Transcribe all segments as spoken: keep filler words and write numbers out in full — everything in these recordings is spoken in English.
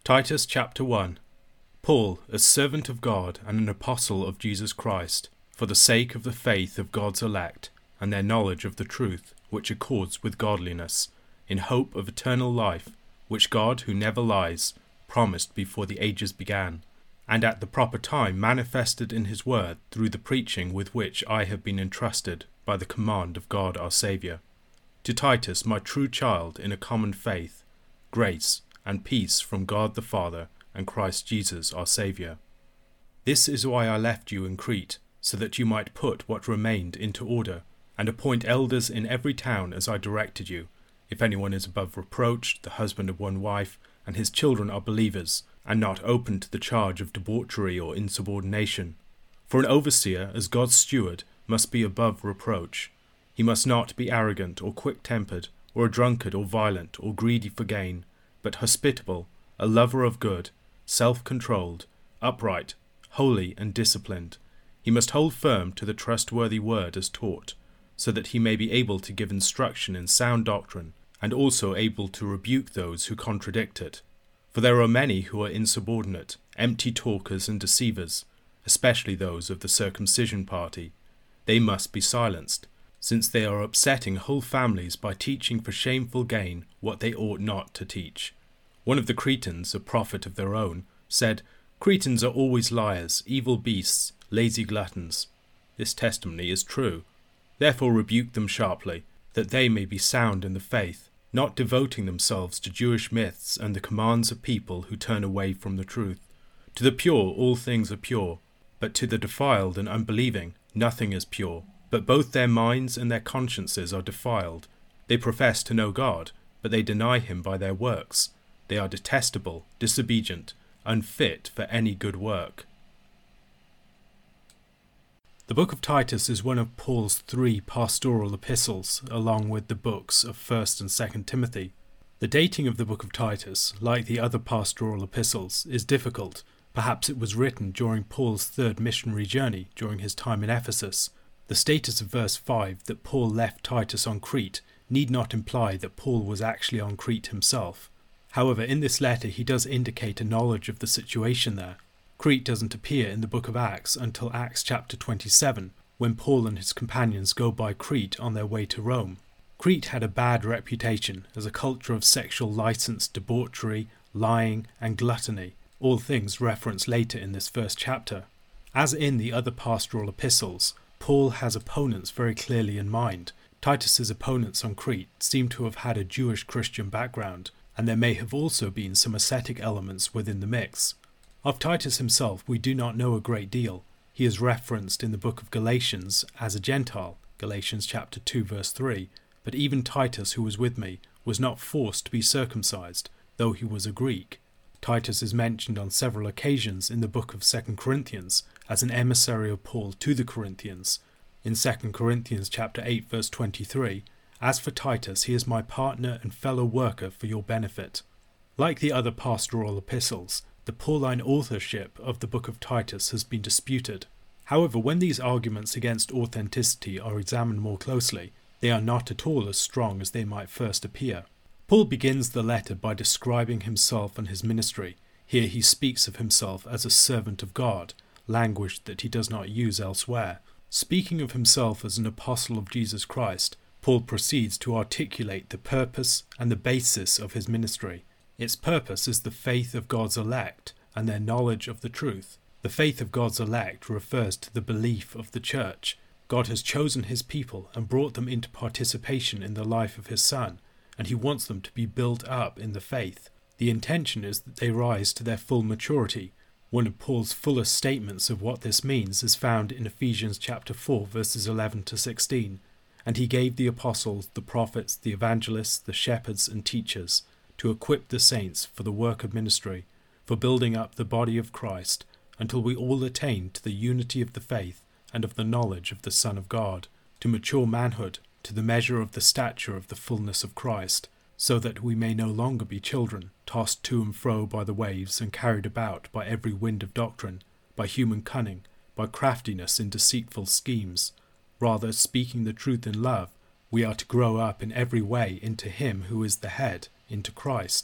Titus chapter one. Paul, a servant of God and an apostle of Jesus Christ, for the sake of the faith of God's elect, and their knowledge of the truth, which accords with godliness, in hope of eternal life, which God, who never lies, promised before the ages began, and at the proper time manifested in his word through the preaching with which I have been entrusted by the command of God our Saviour. To Titus, my true child in a common faith, grace and peace from God the Father and Christ Jesus our Saviour. This is why I left you in Crete, so that you might put what remained into order, and appoint elders in every town as I directed you. If anyone is above reproach, the husband of one wife, and his children are believers, and not open to the charge of debauchery or insubordination. For an overseer, as God's steward, must be above reproach. He must not be arrogant or quick-tempered, or a drunkard or violent, or greedy for gain, but hospitable, a lover of good, self-controlled, upright, holy and disciplined. He must hold firm to the trustworthy word as taught, so that he may be able to give instruction in sound doctrine, and also able to rebuke those who contradict it. For there are many who are insubordinate, empty talkers and deceivers, especially those of the circumcision party. They must be silenced, since they are upsetting whole families by teaching for shameful gain what they ought not to teach. One of the Cretans, a prophet of their own, said, "Cretans are always liars, evil beasts, lazy gluttons." This testimony is true. Therefore rebuke them sharply, that they may be sound in the faith, not devoting themselves to Jewish myths and the commands of people who turn away from the truth. To the pure all things are pure, but to the defiled and unbelieving nothing is pure, but both their minds and their consciences are defiled. They profess to know God, but they deny him by their works. They are detestable, disobedient, unfit for any good work. The book of Titus is one of Paul's three pastoral epistles, along with the books of First and Second Timothy. The dating of the book of Titus, like the other pastoral epistles, is difficult. Perhaps it was written during Paul's third missionary journey during his time in Ephesus. The status of verse five that Paul left Titus on Crete need not imply that Paul was actually on Crete himself. However, in this letter he does indicate a knowledge of the situation there. Crete doesn't appear in the book of Acts until Acts chapter twenty-seven, when Paul and his companions go by Crete on their way to Rome. Crete had a bad reputation as a culture of sexual license, debauchery, lying, and gluttony, all things referenced later in this first chapter. As in the other pastoral epistles, Paul has opponents very clearly in mind. Titus's opponents on Crete seem to have had a Jewish Christian background, and there may have also been some ascetic elements within the mix. Of Titus himself we do not know a great deal. He is referenced in the book of Galatians as a Gentile, Galatians chapter two verse three, but even Titus, who was with me, was not forced to be circumcised, though he was a Greek. Titus is mentioned on several occasions in the book of Second Corinthians as an emissary of Paul to the Corinthians. In Second Corinthians chapter eight verse twenty-three, "As for Titus, he is my partner and fellow worker for your benefit." Like the other pastoral epistles, the Pauline authorship of the book of Titus has been disputed. However, when these arguments against authenticity are examined more closely, they are not at all as strong as they might first appear. Paul begins the letter by describing himself and his ministry. Here he speaks of himself as a servant of God, language that he does not use elsewhere. Speaking of himself as an apostle of Jesus Christ, Paul proceeds to articulate the purpose and the basis of his ministry. Its purpose is the faith of God's elect and their knowledge of the truth. The faith of God's elect refers to the belief of the church. God has chosen his people and brought them into participation in the life of his Son, and he wants them to be built up in the faith. The intention is that they rise to their full maturity. One of Paul's fullest statements of what this means is found in Ephesians chapter four verses eleven to sixteen. "And he gave the apostles, the prophets, the evangelists, the shepherds and teachers, to equip the saints for the work of ministry, for building up the body of Christ, until we all attain to the unity of the faith and of the knowledge of the Son of God, to mature manhood, to the measure of the stature of the fullness of Christ, so that we may no longer be children, tossed to and fro by the waves and carried about by every wind of doctrine, by human cunning, by craftiness in deceitful schemes. Rather, speaking the truth in love, we are to grow up in every way into him who is the head, into Christ,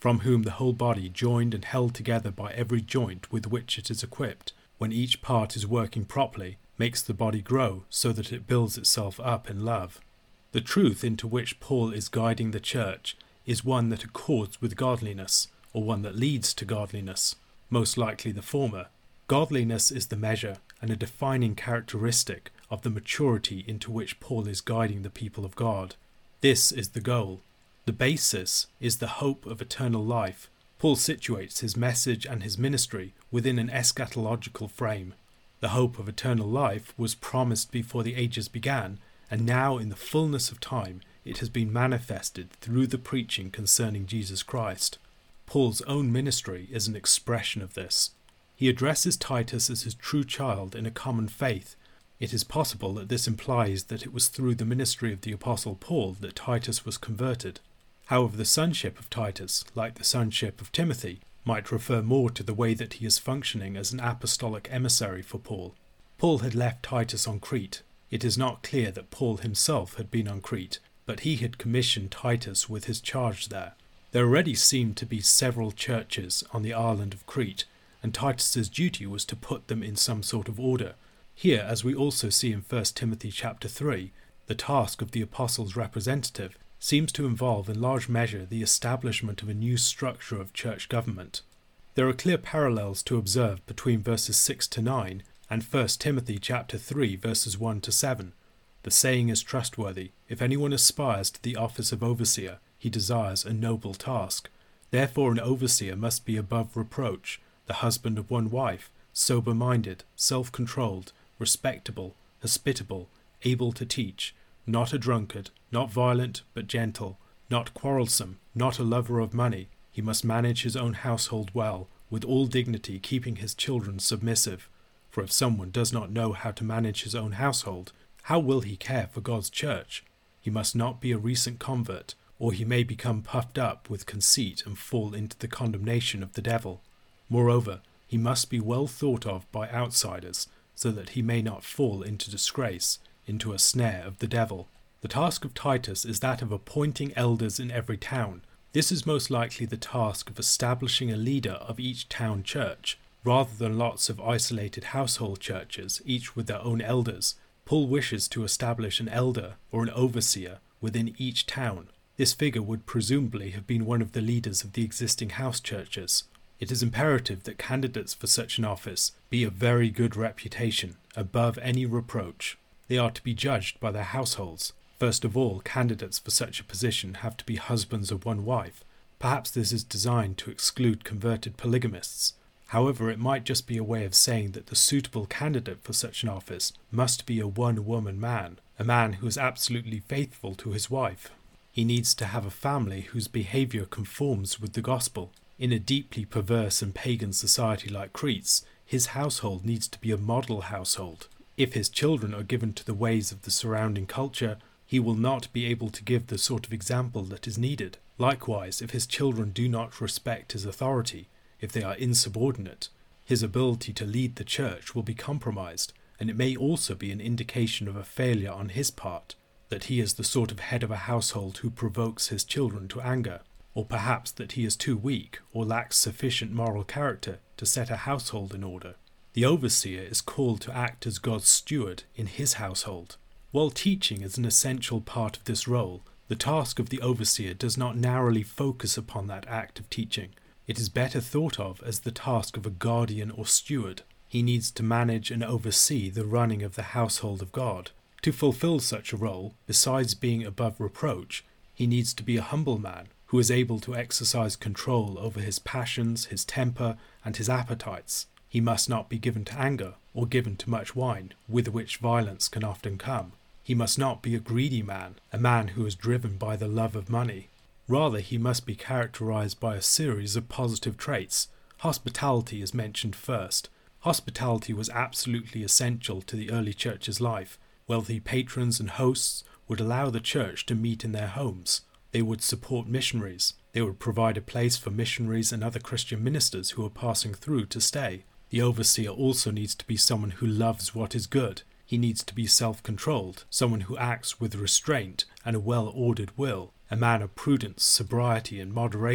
from whom the whole body, joined and held together by every joint with which it is equipped, when each part is working properly, makes the body grow so that it builds itself up in love. The truth into which Paul is guiding the church is one that accords with godliness, or one that leads to godliness, most likely the former. Godliness is the measure and a defining characteristic of the maturity into which Paul is guiding the people of God. This is the goal. The basis is the hope of eternal life. Paul situates his message and his ministry within an eschatological frame. The hope of eternal life was promised before the ages began, and now in the fullness of time it has been manifested through the preaching concerning Jesus Christ. Paul's own ministry is an expression of this. He addresses Titus as his true child in a common faith. It is possible that this implies that it was through the ministry of the Apostle Paul that Titus was converted. However, the sonship of Titus, like the sonship of Timothy, might refer more to the way that he is functioning as an apostolic emissary for Paul. Paul had left Titus on Crete. It is not clear that Paul himself had been on Crete, but he had commissioned Titus with his charge there. There already seemed to be several churches on the island of Crete, and Titus's duty was to put them in some sort of order. Here, as we also see in First Timothy chapter three, the task of the apostle's representative seems to involve in large measure the establishment of a new structure of church government. There are clear parallels to observe between verses six to nine and First Timothy chapter three verses one to seven. The saying is trustworthy: if anyone aspires to the office of overseer, he desires a noble task. Therefore an overseer must be above reproach, the husband of one wife, sober-minded, self-controlled, respectable, hospitable, able to teach, not a drunkard, not violent, but gentle, not quarrelsome, not a lover of money. He must manage his own household well, with all dignity, keeping his children submissive. For if someone does not know how to manage his own household, how will he care for God's church? He must not be a recent convert, or he may become puffed up with conceit and fall into the condemnation of the devil. Moreover, he must be well thought of by outsiders, so that he may not fall into disgrace, into a snare of the devil. The task of Titus is that of appointing elders in every town. This is most likely the task of establishing a leader of each town church. Rather than lots of isolated household churches, each with their own elders, Paul wishes to establish an elder or an overseer within each town. This figure would presumably have been one of the leaders of the existing house churches. It is imperative that candidates for such an office be of very good reputation, above any reproach. They are to be judged by their households. First of all, candidates for such a position have to be husbands of one wife. Perhaps this is designed to exclude converted polygamists. However, it might just be a way of saying that the suitable candidate for such an office must be a one-woman man, a man who is absolutely faithful to his wife. He needs to have a family whose behaviour conforms with the gospel. In a deeply perverse and pagan society like Crete's, his household needs to be a model household. If his children are given to the ways of the surrounding culture, he will not be able to give the sort of example that is needed. Likewise, if his children do not respect his authority, if they are insubordinate, his ability to lead the church will be compromised, and it may also be an indication of a failure on his part, that he is the sort of head of a household who provokes his children to anger, or perhaps that he is too weak or lacks sufficient moral character to set a household in order. The overseer is called to act as God's steward in his household. While teaching is an essential part of this role, the task of the overseer does not narrowly focus upon that act of teaching. It is better thought of as the task of a guardian or steward. He needs to manage and oversee the running of the household of God. To fulfill such a role, besides being above reproach, he needs to be a humble man who is able to exercise control over his passions, his temper, and his appetites. He must not be given to anger or given to much wine, with which violence can often come. He must not be a greedy man, a man who is driven by the love of money. Rather, he must be characterized by a series of positive traits. Hospitality is mentioned first. Hospitality was absolutely essential to the early church's life. Wealthy patrons and hosts would allow the church to meet in their homes. They would support missionaries. They would provide a place for missionaries and other Christian ministers who are passing through to stay. The overseer also needs to be someone who loves what is good. He needs to be self-controlled, someone who acts with restraint and a well-ordered will, a man of prudence, sobriety and moderation.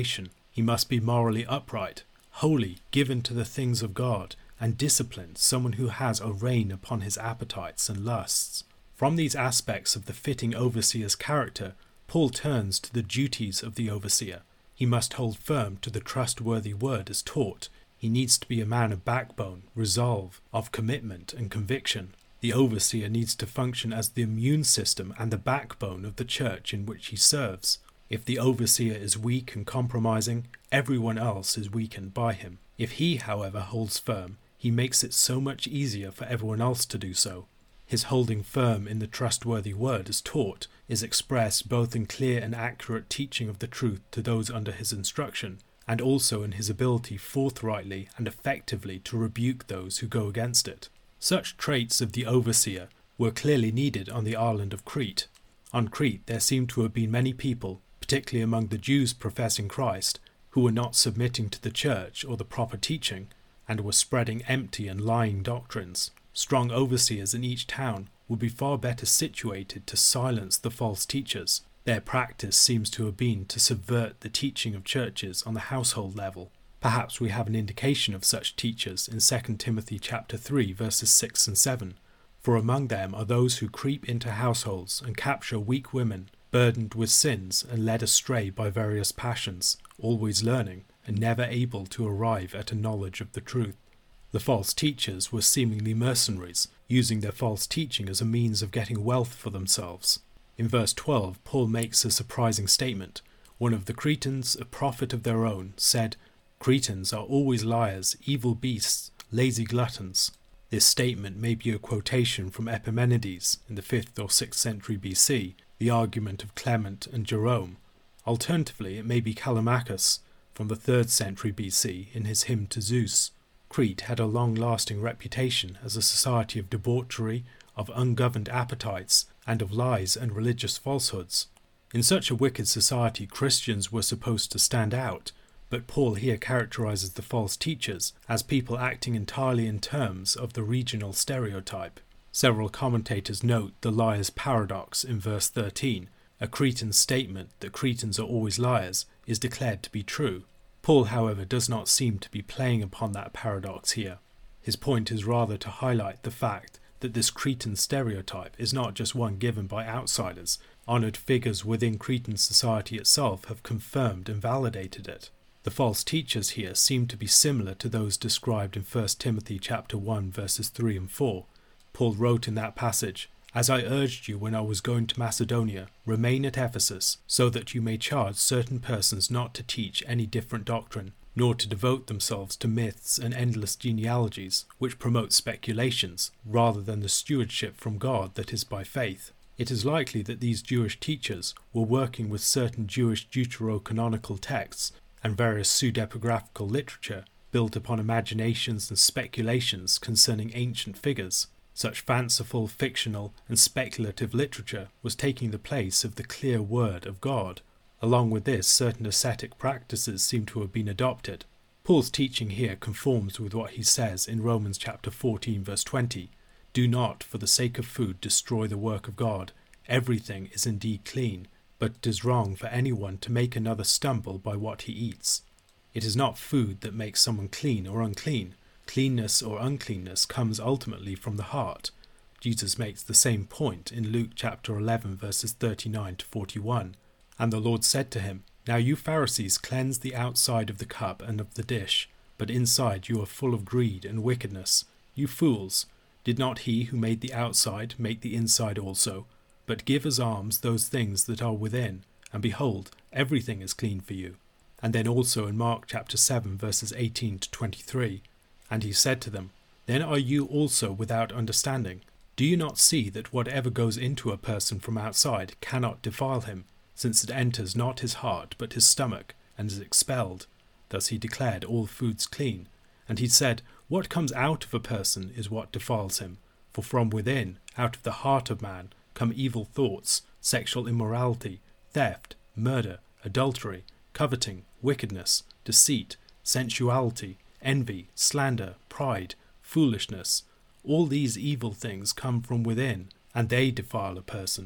He must be morally upright, holy, given to the things of God, and disciplined, someone who has a rein upon his appetites and lusts. From these aspects of the fitting overseer's character, Paul turns to the duties of the overseer. He must hold firm to the trustworthy word as taught. He needs to be a man of backbone, resolve, of commitment and conviction. The overseer needs to function as the immune system and the backbone of the church in which he serves. If the overseer is weak and compromising, everyone else is weakened by him. If he, however, holds firm, he makes it so much easier for everyone else to do so. His holding firm in the trustworthy word as taught is expressed both in clear and accurate teaching of the truth to those under his instruction, and also in his ability forthrightly and effectively to rebuke those who go against it. Such traits of the overseer were clearly needed on the island of Crete. On Crete there seem to have been many people, particularly among the Jews professing Christ, who were not submitting to the church or the proper teaching, and were spreading empty and lying doctrines. Strong overseers in each town would be far better situated to silence the false teachers. Their practice seems to have been to subvert the teaching of churches on the household level. Perhaps we have an indication of such teachers in Second Timothy chapter three verses six and seven. For among them are those who creep into households and capture weak women, burdened with sins and led astray by various passions, always learning and never able to arrive at a knowledge of the truth. The false teachers were seemingly mercenaries, using their false teaching as a means of getting wealth for themselves. In verse twelve, Paul makes a surprising statement. One of the Cretans, a prophet of their own, said, "Cretans are always liars, evil beasts, lazy gluttons." This statement may be a quotation from Epimenides in the fifth or sixth century B C, the argument of Clement and Jerome. Alternatively, it may be Callimachus from the third century B C in his hymn to Zeus. Crete had a long-lasting reputation as a society of debauchery, of ungoverned appetites, and of lies and religious falsehoods. In such a wicked society, Christians were supposed to stand out, but Paul here characterizes the false teachers as people acting entirely in terms of the regional stereotype. Several commentators note the liar's paradox in verse thirteen. A Cretan statement that Cretans are always liars is declared to be true. Paul, however, does not seem to be playing upon that paradox here. His point is rather to highlight the fact that this Cretan stereotype is not just one given by outsiders. Honoured figures within Cretan society itself have confirmed and validated it. The false teachers here seem to be similar to those described in First Timothy chapter one verses three and four. Paul wrote in that passage, "As I urged you when I was going to Macedonia, remain at Ephesus, so that you may charge certain persons not to teach any different doctrine, nor to devote themselves to myths and endless genealogies, which promote speculations, rather than the stewardship from God that is by faith." It is likely that these Jewish teachers were working with certain Jewish deuterocanonical texts and various pseudepigraphical literature built upon imaginations and speculations concerning ancient figures. Such fanciful, fictional, and speculative literature was taking the place of the clear word of God. Along with this, certain ascetic practices seem to have been adopted. Paul's teaching here conforms with what he says in Romans chapter fourteen verse twenty. "Do not, for the sake of food, destroy the work of God. Everything is indeed clean, but it is wrong for anyone to make another stumble by what he eats." It is not food that makes someone clean or unclean. Cleanness or uncleanness comes ultimately from the heart. Jesus makes the same point in Luke chapter eleven verses thirty-nine to forty-one. "And the Lord said to him, Now you Pharisees cleanse the outside of the cup and of the dish, but inside you are full of greed and wickedness. You fools, did not he who made the outside make the inside also? But give as alms those things that are within, and behold, everything is clean for you." And then also in Mark chapter seven verses eighteen to twenty-three. "And he said to them, Then are you also without understanding? Do you not see that whatever goes into a person from outside cannot defile him, since it enters not his heart but his stomach, and is expelled? Thus he declared all foods clean. And he said, What comes out of a person is what defiles him. For from within, out of the heart of man, come evil thoughts, sexual immorality, theft, murder, adultery, coveting, wickedness, deceit, sensuality, envy, slander, pride, foolishness. All these evil things come from within, and they defile a person.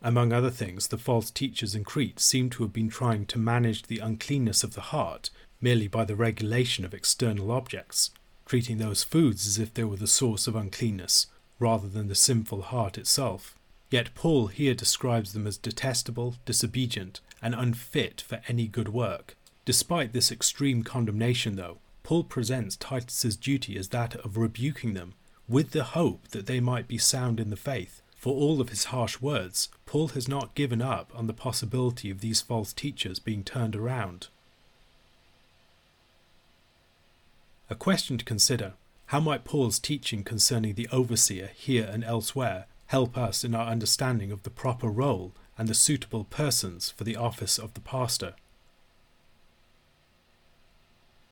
Among other things, the false teachers in Crete seem to have been trying to manage the uncleanness of the heart merely by the regulation of external objects, treating those foods as if they were the source of uncleanness, rather than the sinful heart itself. Yet Paul here describes them as detestable, disobedient, and unfit for any good work. Despite this extreme condemnation, though, Paul presents Titus's duty as that of rebuking them, with the hope that they might be sound in the faith. For all of his harsh words, Paul has not given up on the possibility of these false teachers being turned around. A question to consider: how might Paul's teaching concerning the overseer here and elsewhere help us in our understanding of the proper role and the suitable persons for the office of the pastor?